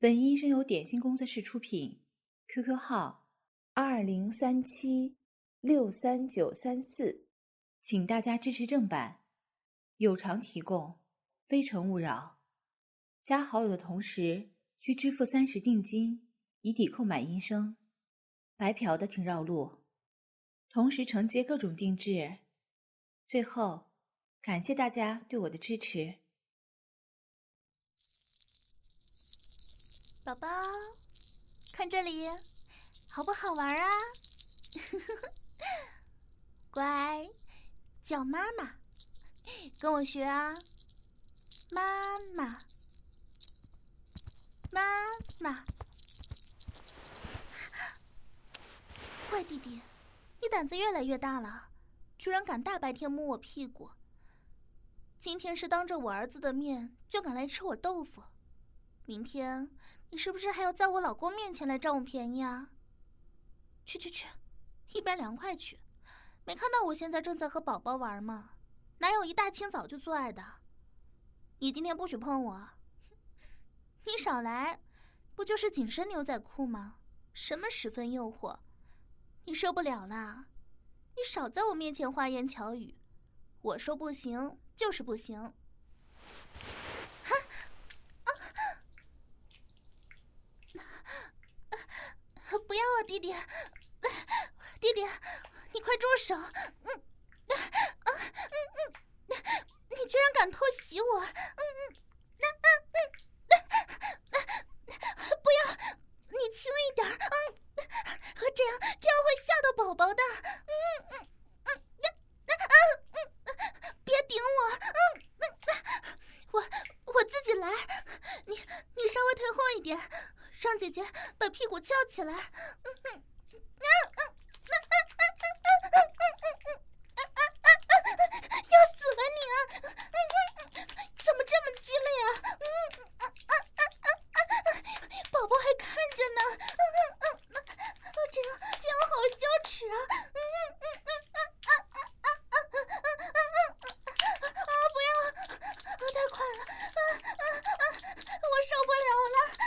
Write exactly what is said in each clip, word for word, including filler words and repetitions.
本音声由点心工作室出品 ，Q Q 号二零三七六三九三四，请大家支持正版，有偿提供，非诚勿扰。加好友的同时需支付三十定金，以抵扣买音声。白嫖的请绕路，同时承接各种定制。最后，感谢大家对我的支持。 宝宝，看这里，好不好玩啊？乖，叫妈妈，跟我学啊！妈妈，妈妈。坏弟弟，你胆子越来越大了，居然敢大白天摸我屁股。今天是当着我儿子的面就敢来吃我豆腐，明天你是不是还要在我老公面前来占我便宜啊？去去去，一边凉快去！没看到我现在正在和宝宝玩吗？哪有一大清早就做爱的？你今天不许碰我！你少来，不就是紧身牛仔裤吗？什么十分诱惑？你受不了啦！你少在我面前花言巧语，我说不行就是不行。哈！啊！不要啊，弟弟！弟弟，你快住手！嗯，啊，嗯嗯，你居然敢偷袭我！嗯嗯，啊啊嗯，不要，你轻一点，嗯，这样这样会吓到宝宝的。嗯嗯嗯啊啊嗯，别顶我！嗯嗯，我我自己来。你你稍微退后一点，让姐姐把屁股翘起来。嗯嗯嗯嗯。要死了你啊！怎么这么激烈啊？宝宝还看着呢，这样这样好羞耻啊！啊，不要，太快了，我受不了了！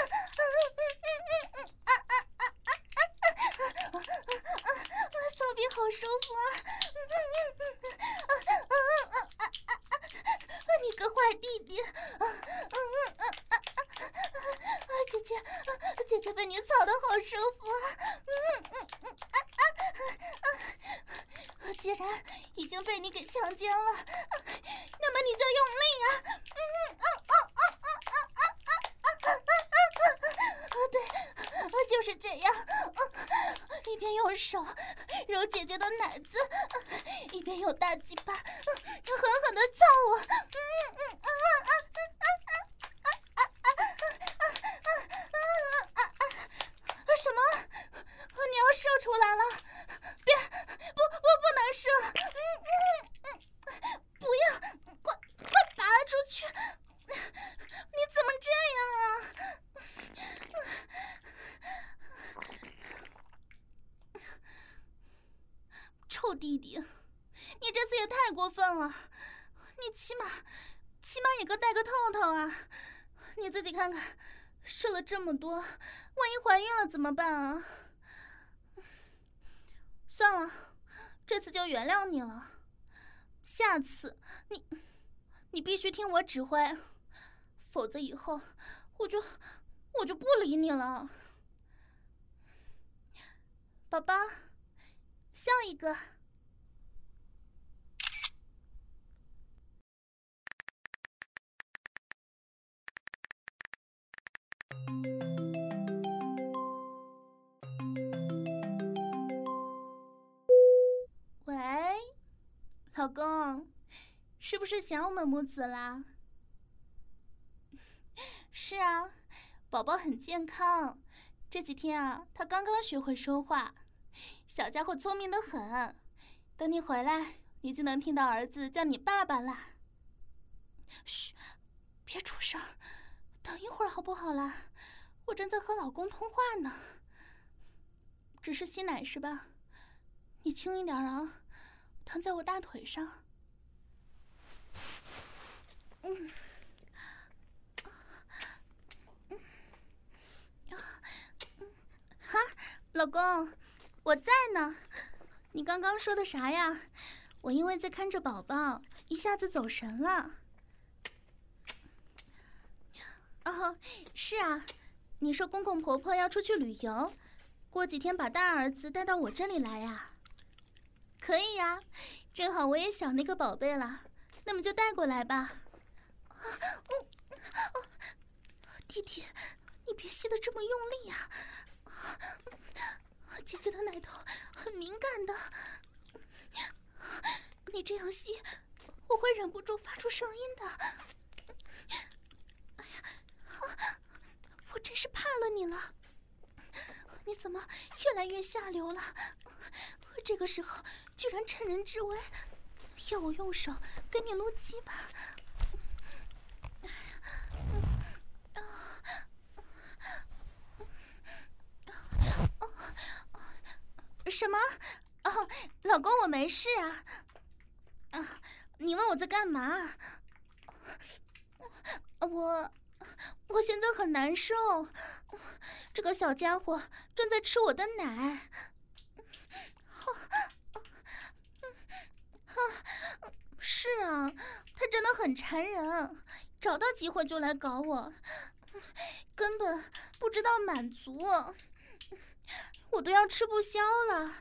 骚逼好舒服啊！你个坏弟弟！姐姐，姐姐被你操得好舒服啊！既然已经被你给强奸了，那么你就用力啊！对，就是这样，一边用手揉姐姐的奶子，一边用大鸡巴狠狠地操我。什么？你要射出来了？别，不不不能射！嗯嗯，不要，快快拔出去！你怎么这样啊？臭弟弟，你这次也太过分了！你起码起码也该戴个套套啊！你自己看看，射了这么多，万一怀孕了怎么办啊？算了，这次就原谅你了。下次你你必须听我指挥，否则以后我就我就不理你了。宝宝，笑一个。喂，老公，是不是想我们母子啦？是啊，宝宝很健康，这几天啊，他刚刚学会说话，小家伙聪明得很。等你回来，你就能听到儿子叫你爸爸啦。嘘，别出声，等一会儿好不好啦？我正在和老公通话呢。只是吸奶是吧？你轻一点啊，躺在我大腿上。嗯，嗯， 老公，我在呢。你刚刚说的啥呀？我因为在看着宝宝，一下子走神了。哦，是啊，你说公公婆婆要出去旅游，过几天把大儿子带到我这里来呀？可以呀，正好我也想那个宝贝了，那么就带过来吧。啊哦哦、弟弟，你别吸得这么用力呀、啊！姐姐的奶头很敏感的，你这样吸，我会忍不住发出声音的。哎呀，我真是怕了你了！你怎么越来越下流了？这个时候居然趁人之危，要我用手给你撸鸡巴？什么？哦，老公，我没事啊。啊，你问我在干嘛？我，我现在很难受。这个小家伙正在吃我的奶。是啊，他真的很缠人，找到机会就来搞我，根本不知道满足，我都要吃不消了。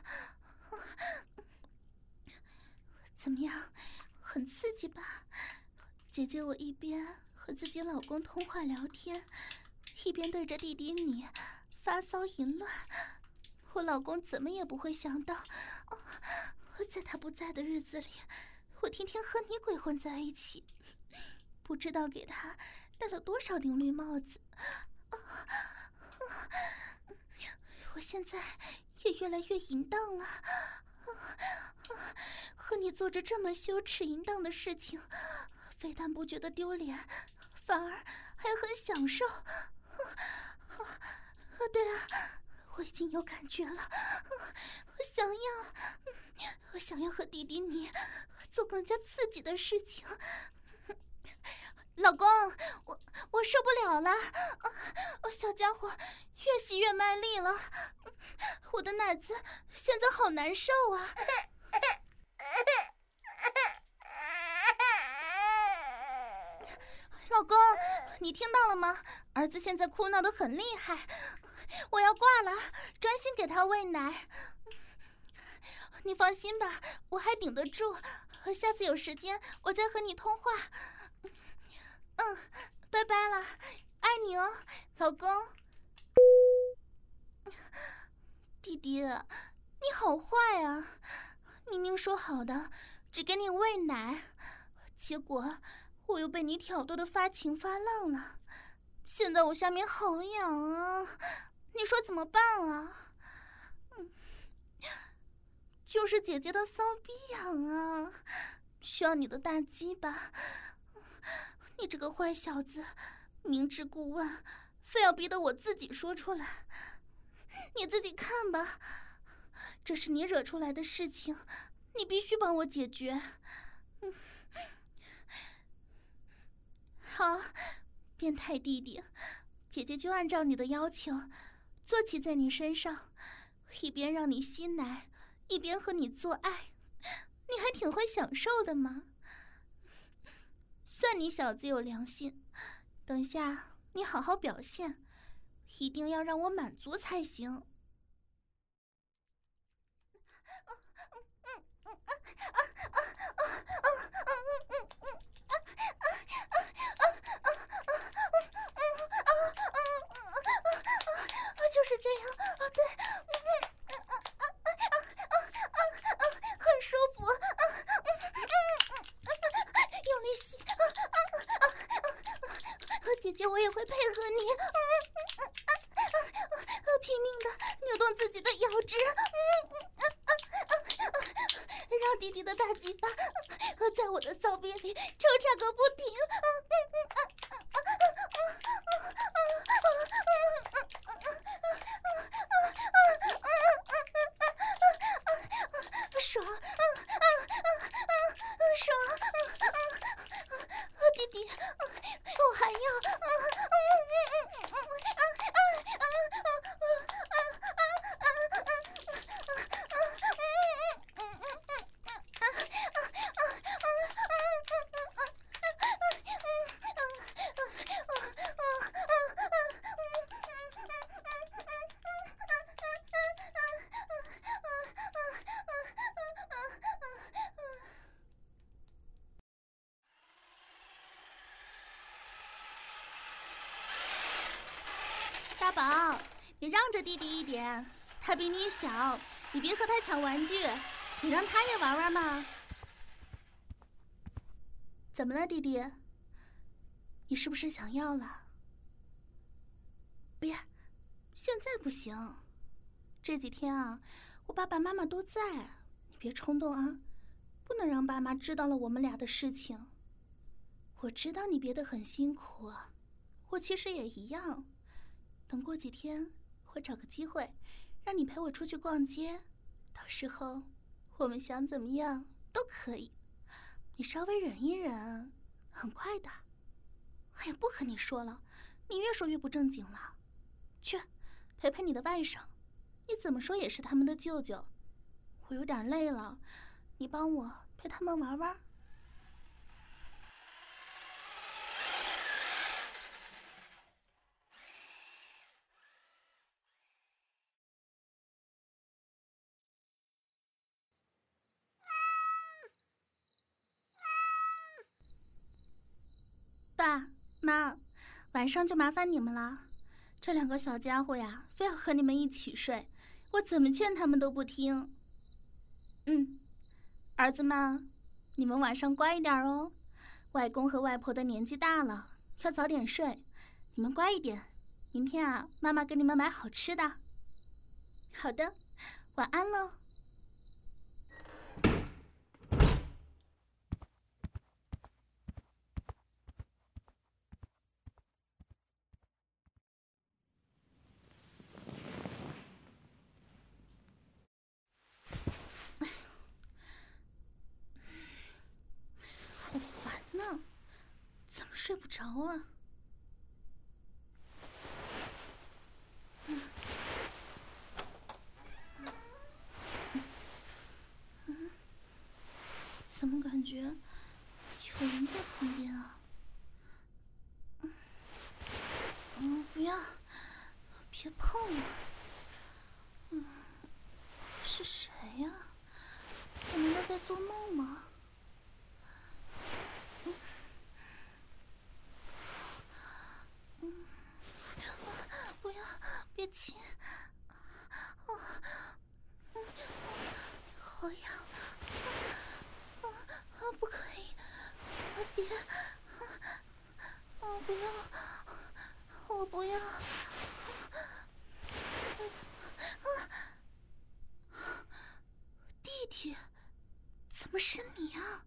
怎么样，很刺激吧？姐姐我一边和自己老公通话聊天，一边对着弟弟你发骚淫乱。我老公怎么也不会想到，在他不在的日子里，我天天和你鬼混在一起，不知道给他戴了多少顶绿帽子。我现在也越来越淫荡了，和你做着这么羞耻淫荡的事情，非但不觉得丢脸，反而还很享受。对啊，我已经有感觉了，我想要，我想要和弟弟你做更加刺激的事情。老公，我我受不了了，小家伙越吸越卖力了，我的奶子现在好难受啊！老公，你听到了吗？儿子现在哭闹得很厉害，我要挂了，专心给他喂奶。你放心吧，我还顶得住，下次有时间我再和你通话。嗯，拜拜了，爱你哦，老公。弟弟，你好坏啊！明明说好的只给你喂奶，结果我又被你挑逗的发情发浪了。现在我下面好痒啊，你说怎么办啊？嗯，就是姐姐的骚逼痒啊，需要你的大鸡巴。你这个坏小子，明知故问，非要逼得我自己说出来。你自己看吧，这是你惹出来的事情，你必须帮我解决。嗯，好，变态弟弟，姐姐就按照你的要求，坐骑在你身上，一边让你吸奶，一边和你做爱，你还挺会享受的嘛。算你小子有良心，等下你好好表现，一定要让我满足才行。就是这样，对，很舒服，用力吸，姐姐我也会配合你，拼命的扭动自己的腰肢，让弟弟的大鸡巴在我的骚逼里抽插个不停。爽，爽，弟弟，我还要。 大宝，你让着弟弟一点，他比你小，你别和他抢玩具，你让他也玩玩嘛。怎么了，弟弟？你是不是想要了？别，现在不行。这几天啊，我爸爸妈妈都在，你别冲动啊，不能让爸妈知道了我们俩的事情。我知道你憋得很辛苦，我其实也一样。等过几天，我找个机会，让你陪我出去逛街，到时候我们想怎么样都可以。你稍微忍一忍，很快的。哎呀，不和你说了，你越说越不正经了。去，陪陪你的外甥，你怎么说也是他们的舅舅。我有点累了，你帮我陪他们玩玩。爸妈，晚上就麻烦你们了。这两个小家伙呀，非要和你们一起睡，我怎么劝他们都不听。嗯，儿子们，你们晚上乖一点哦。外公和外婆的年纪大了，要早点睡。你们乖一点，明天啊，妈妈给你们买好吃的。好的，晚安喽。好烦呐，怎么睡不着啊？嗯嗯，怎么感觉有人在旁边啊？嗯嗯，不要，别碰我。嗯，是谁呀？我难道在做梦吗？嗯嗯，不要，别亲。啊，嗯，好痒。啊啊，不可以，啊别，啊不要，我不要。弟弟，怎么是你啊？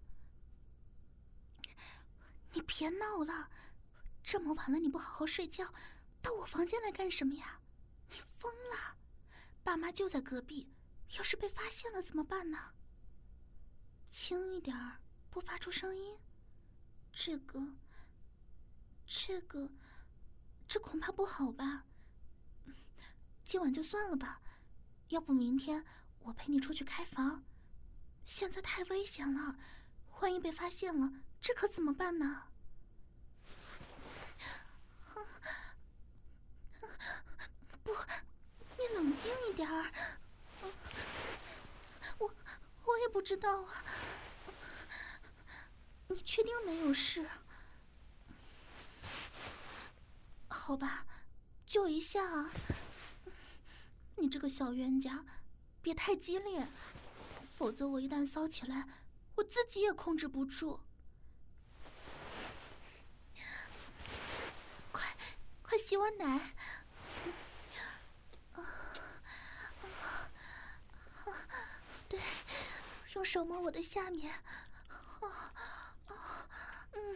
你别闹了，这么晚了你不好好睡觉，到我房间来干什么呀？你疯了！爸妈就在隔壁，要是被发现了怎么办呢？轻一点儿，不发出声音。这个，这个，这恐怕不好吧？今晚就算了吧，要不明天我陪你出去开房。现在太危险了，万一被发现了，这可怎么办呢？不，你冷静一点儿。我我也不知道啊。你确定没有事？好吧，就一下啊。你这个小冤家，别太激烈，否则我一旦骚起来，我自己也控制不住。快，快洗我奶！对，用手摸我的下面。嗯，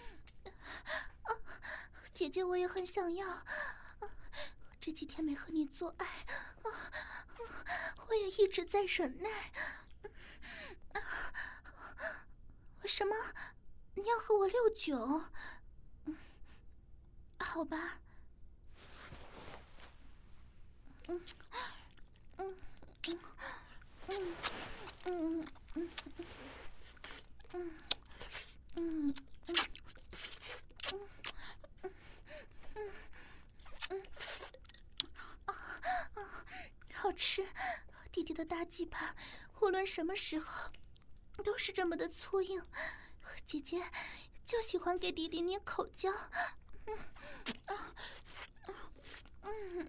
姐姐，我也很想要。这几天没和你做爱，我也一直在忍耐。什么？你要和我六九？好吧。嗯嗯嗯嗯嗯嗯嗯嗯嗯啊啊！好吃，弟弟的大鸡巴，无论什么时候都是这么的粗硬。姐姐就喜欢给弟弟捏口交。嗯啊嗯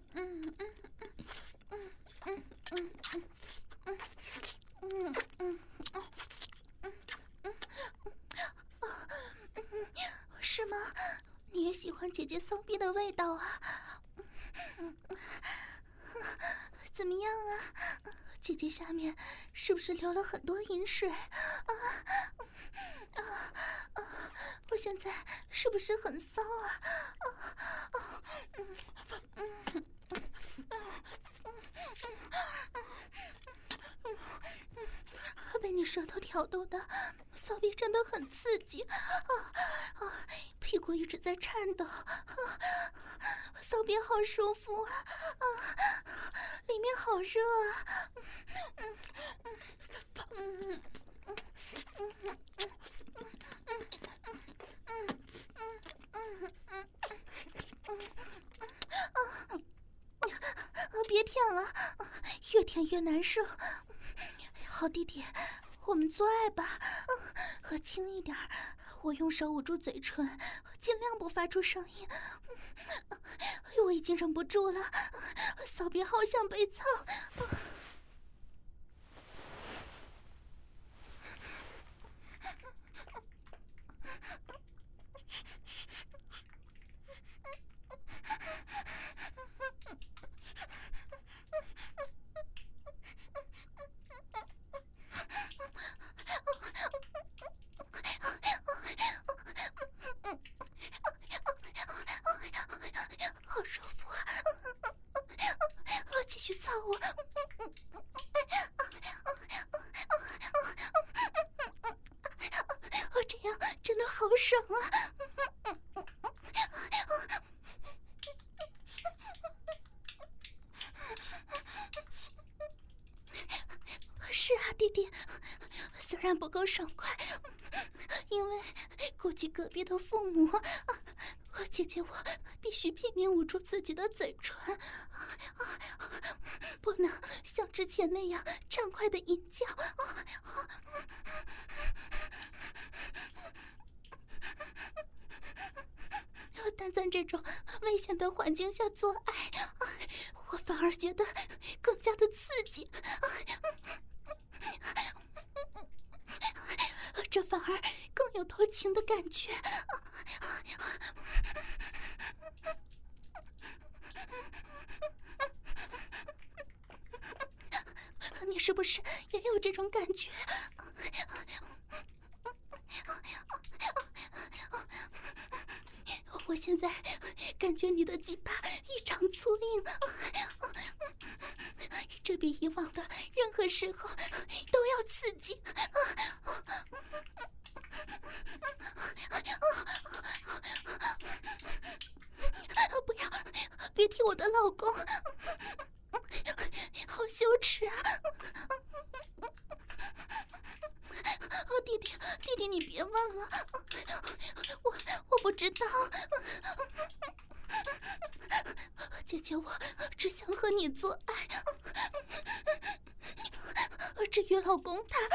喜欢姐姐骚逼的味道啊！怎么样啊？姐姐下面是不是流了很多饮水啊？啊啊！我现在是不是很骚啊？啊啊！嗯嗯嗯嗯嗯，被你舌头挑逗的骚逼真的很刺激啊啊！屁股一直在颤抖啊，骚逼好舒服啊啊！里面好热啊！嗯嗯嗯嗯嗯啊！别舔了，越舔越难受。好弟弟，我们做爱吧，呃，轻一点，我用手捂住嘴唇，尽量不发出声音。我已经忍不住了，骚逼好想被操。好舒服啊！继续操我！这样真的好爽啊！是啊，弟弟，虽然不够爽快，因为估计隔壁的父母，我姐姐我必须拼命捂住自己的嘴唇，不能像之前那样畅快的吟叫。但在这种危险的环境下做爱，我反而觉得更加的刺激，这反而更有偷情的感觉。你是不是也有这种感觉？我现在感觉你的鸡巴异常粗硬，这比以往的任何时候都要刺激。不要，别踢我的老公，好羞耻啊！哦，弟弟，弟弟，你别问了，我我不知道。姐姐，我只想和你做爱。至于老公他，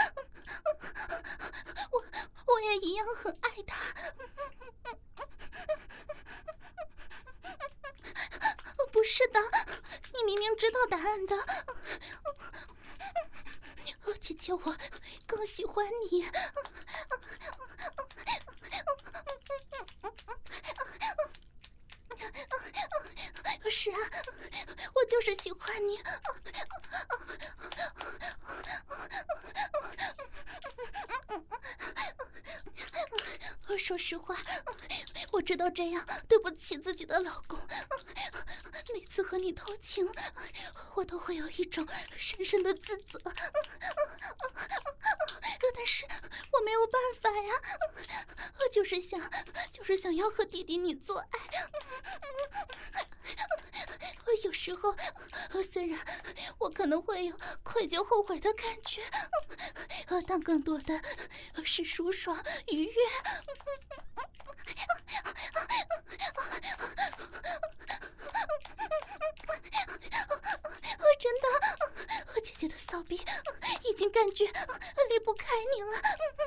我我也一样很爱他。不是的，你明明知道答案的。姐姐，我更喜欢你。是啊，我就是喜欢你。说实话，我知道这样对不起自己的老公。每次和你偷情，我都会有一种深深的自责。但是我没有办法呀，我就是想，就是想要和弟弟你做爱。有时候，虽然我可能会有愧疚、后悔的感觉，但更多的是舒爽、愉悦。真的，姐姐的骚逼已经感觉离不开你了。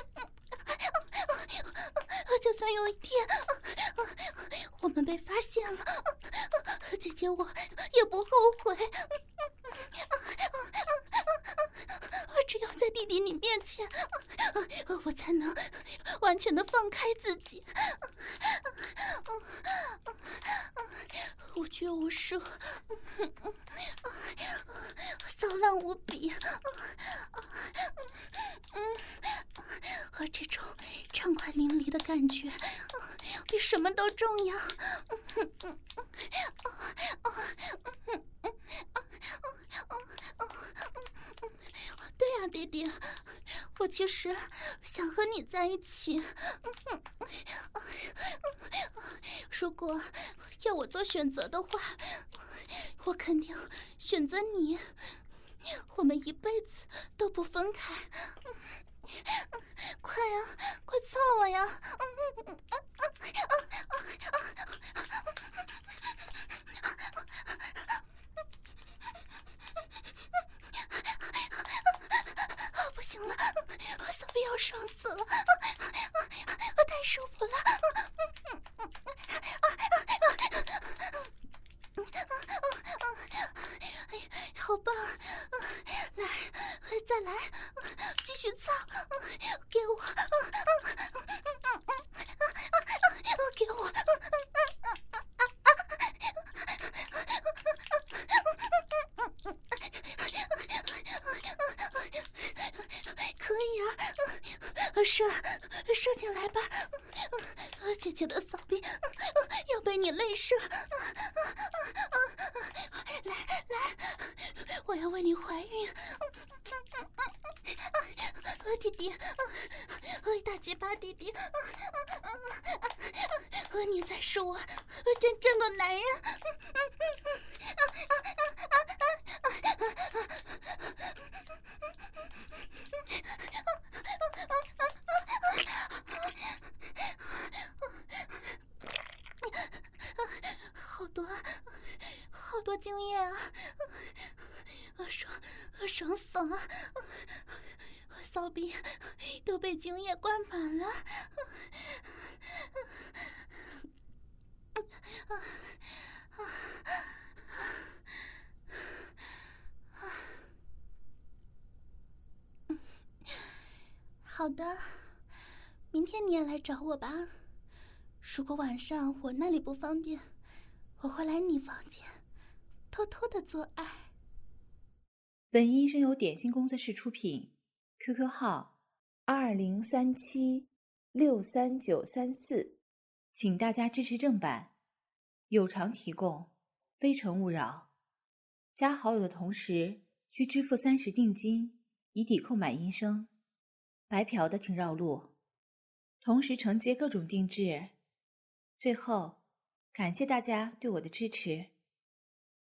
就算有一天我们被发现了，姐姐我也不后悔。只有在弟弟你面前，我才能完全的放开自己。 无拘无束，骚浪无比，而这种畅快淋漓的感觉，比什么都重要。对呀，弟弟，我其实想和你在一起。如果要我做选择的话，我肯定选择你，我们一辈子都不分开。快呀，快操我呀！不行了，我小臂要爽死了，我太舒服了。好棒！来，再来，继续操，给我，给我。可以啊，射射进来吧，姐姐的骚逼要被你累射。来来，我要为你怀孕。弟弟，大鸡巴弟弟，你才是我真正的男人。好多好多精液啊，爽爽死了，骚逼都被精液灌满了。好的，明天你也来找我吧。如果晚上我那里不方便，我会来你房间偷偷的做爱。 本医生由点心工作室出品 ，Q Q 号二零三七六三九三四，请大家支持正版，有偿提供，非诚勿扰。加好友的同时需支付三十定金，以抵扣买音声。白嫖的请绕路，同时承接各种定制。最后，感谢大家对我的支持。